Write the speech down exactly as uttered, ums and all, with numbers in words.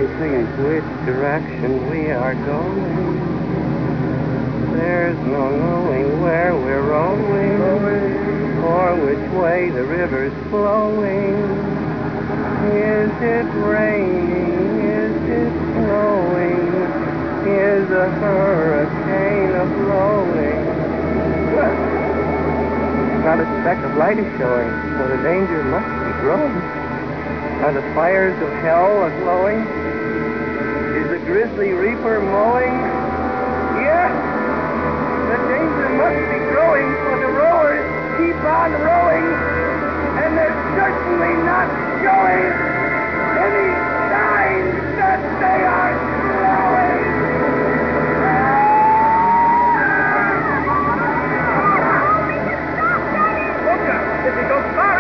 singing. Which direction we are going, there's no knowing where we're rowing, or which way the river's flowing. Is it raining? Is it snowing? Is a hurricane a-blowing? Not a speck of light is showing, so the danger must be growing. Are the fires of hell a-glowing? Is the grizzly reaper mowing? Yes! The danger must be growing, for the rowers keep on rowing.